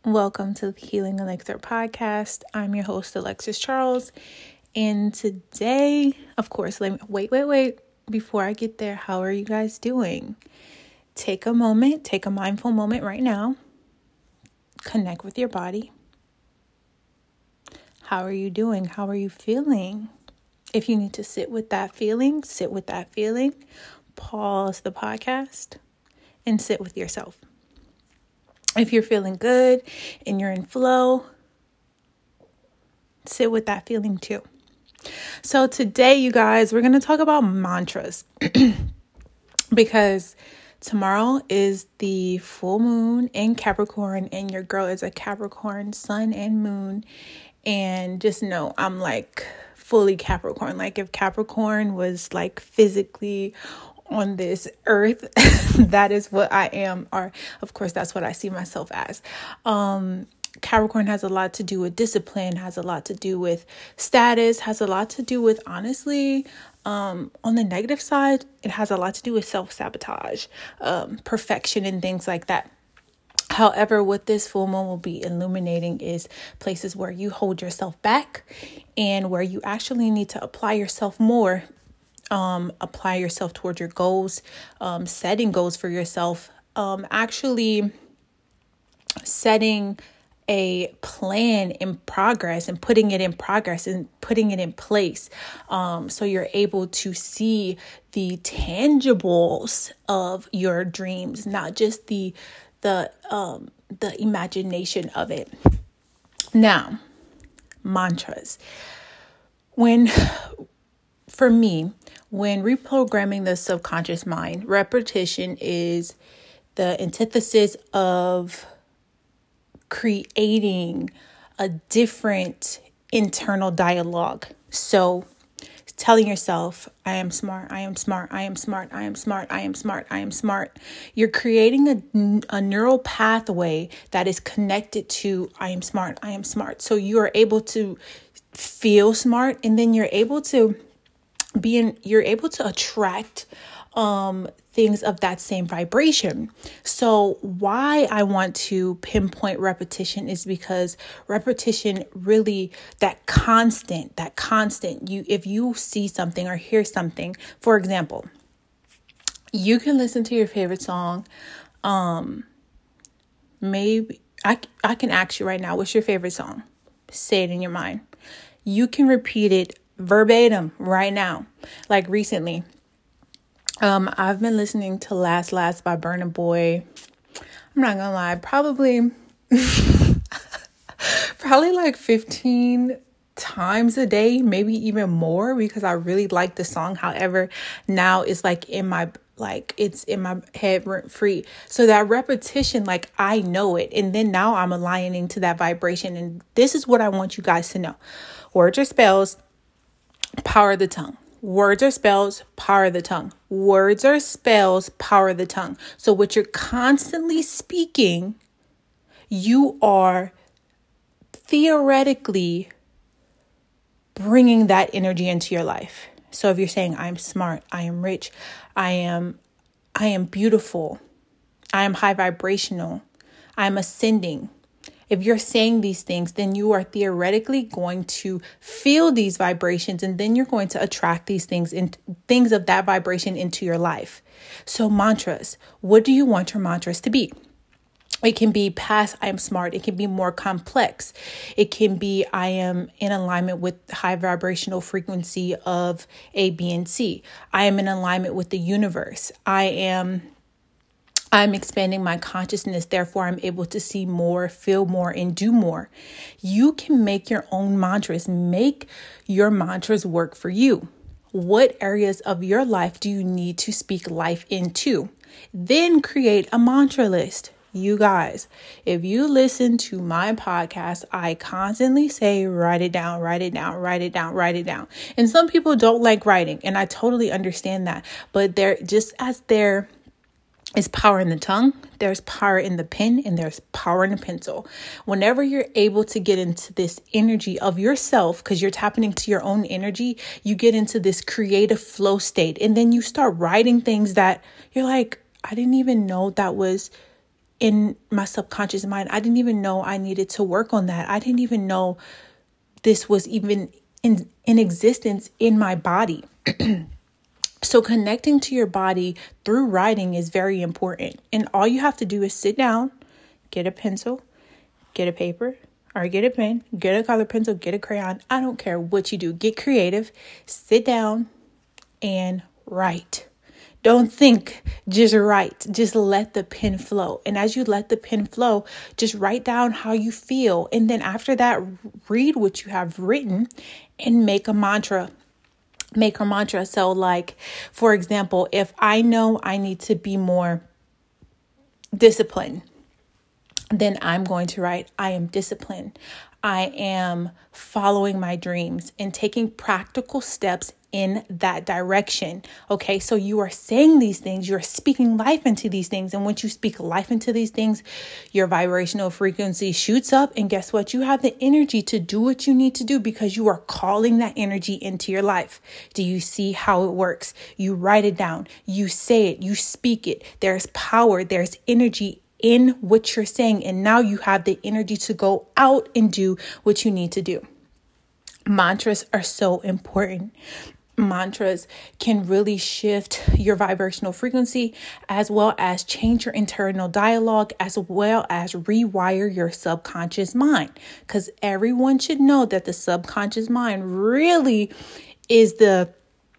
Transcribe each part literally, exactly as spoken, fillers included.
Welcome to the Healing Elixir podcast. I'm your host, Alexis Charles. And today, of course, let me wait, wait, wait. Before I get there, how are you guys doing? Take a moment, take a mindful moment right now. Connect with your body. How are you doing? How are you feeling? If you need to sit with that feeling, sit with that feeling. Pause the podcast and sit with yourself. If you're feeling good and you're in flow, sit with that feeling too. So today, you guys, we're going to talk about mantras because tomorrow is the full moon in Capricorn and your girl is a Capricorn sun and moon. And just know I'm like fully Capricorn. Like if Capricorn was like physically on this earth, that is what I am, or of course that's what I see myself as. um Capricorn has a lot to do with discipline, has a lot to do with status, has a lot to do with, honestly, um on the negative side, it has a lot to do with self-sabotage, um perfection and things like that. However, what this full moon will be illuminating is places where you hold yourself back and where you actually need to apply yourself more. Um, apply yourself toward your goals, um, setting goals for yourself, um, actually setting a plan in progress and putting it in progress and putting it in place. Um, so you're able to see the tangibles of your dreams, not just the, the, um, the imagination of it. Now, mantras. When, for me, when reprogramming the subconscious mind, repetition is the antithesis of creating a different internal dialogue. So telling yourself, I am smart, I am smart, I am smart, I am smart, I am smart, I am smart. You're creating a, a neural pathway that is connected to I am smart, I am smart. So you are able to feel smart, and then you're able to being you're able to attract um things of that same vibration. So why I want to pinpoint repetition is because repetition really, that constant, that constant, you, if you see something or hear something, for example, you can listen to your favorite song. Um, maybe I, I can ask you right now, what's your favorite song? Say it in your mind. You can repeat it verbatim right now. Like recently, um, I've been listening to Last Last by Burna Boy. I'm not gonna lie, probably, probably like fifteen times a day, maybe even more, because I really like the song. However, now it's like in my, like it's in my head rent free. So that repetition, like I know it. And then now I'm aligning to that vibration. And this is what I want you guys to know. Words or spells, power the tongue. Words or spells, power the tongue. Words or spells, power the tongue. So what you're constantly speaking, you are theoretically bringing that energy into your life. So if you're saying, I'm smart, I am rich, I am, I am beautiful, I am high vibrational, I'm ascending. If you're saying these things, then you are theoretically going to feel these vibrations, and then you're going to attract these things and things of that vibration into your life. So mantras, what do you want your mantras to be? It can be past, I am smart. It can be more complex. It can be, I am in alignment with high vibrational frequency of A, B, and C. I am in alignment with the universe. I am I'm expanding my consciousness. Therefore, I'm able to see more, feel more, and do more. You can make your own mantras. Make your mantras work for you. What areas of your life do you need to speak life into? Then create a mantra list. You guys, if you listen to my podcast, I constantly say, write it down, write it down, write it down, write it down. And some people don't like writing, and I totally understand that. But there, just as there is power in the tongue, there's power in the pen, and there's power in the pencil. Whenever you're able to get into this energy of yourself, because you're tapping into your own energy, you get into this creative flow state. And then you start writing things that you're like, I didn't even know that was in my subconscious mind. I didn't even know I needed to work on that. I didn't even know this was even in, in existence in my body. So connecting to your body through writing is very important. And all you have to do is sit down, get a pencil, get a paper, or get a pen, get a color pencil, get a crayon. I don't care what you do. Get creative, sit down and write. Don't think, just write. Just let the pen flow. And as you let the pen flow, just write down how you feel. And then after that, read what you have written and make a mantra. Make a mantra. So like, for example, if I know I need to be more disciplined, then I'm going to write, I am disciplined. I am following my dreams and taking practical steps in that direction. Okay, so you are saying these things, you're speaking life into these things. And once you speak life into these things, your vibrational frequency shoots up. And guess what? You have the energy to do what you need to do because you are calling that energy into your life. Do you see how it works? You write it down, you say it, you speak it. There's power, there's energy in what you're saying. And now you have the energy to go out and do what you need to do. Mantras are so important. Mantras can really shift your vibrational frequency as well as change your internal dialogue as well as rewire your subconscious mind. Because everyone should know that the subconscious mind really is the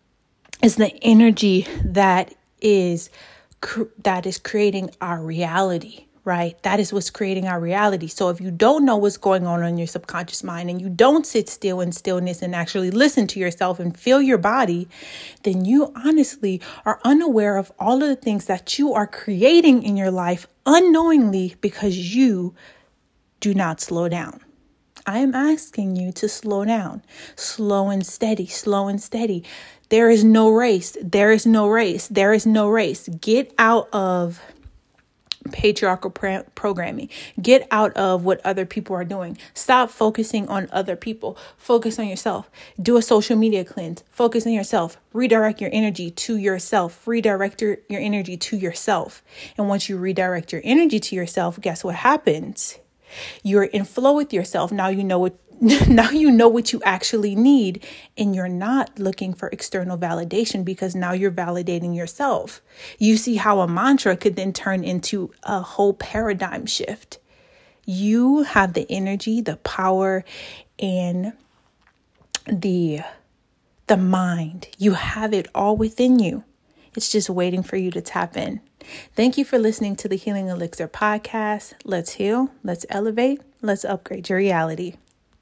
is the energy that is that is creating our reality. Right? That is what's creating our reality. So if you don't know what's going on in your subconscious mind and you don't sit still in stillness and actually listen to yourself and feel your body, then you honestly are unaware of all of the things that you are creating in your life unknowingly because you do not slow down. I am asking you to slow down, slow and steady, slow and steady. There is no race. There is no race. There is no race. Get out of patriarchal pra- programming. Get out of what other people are doing. Stop focusing on other people. Focus on yourself. Do a social media cleanse. Focus on yourself. Redirect your energy to yourself. Redirect your, your energy to yourself. And once you redirect your energy to yourself, guess what happens? You're in flow with yourself. Now you know what Now you know what you actually need, and you're not looking for external validation because now you're validating yourself. You see how a mantra could then turn into a whole paradigm shift. You have the energy, the power, and the, the mind. You have it all within you. It's just waiting for you to tap in. Thank you for listening to the Healing Elixir podcast. Let's heal, let's elevate, let's upgrade your reality.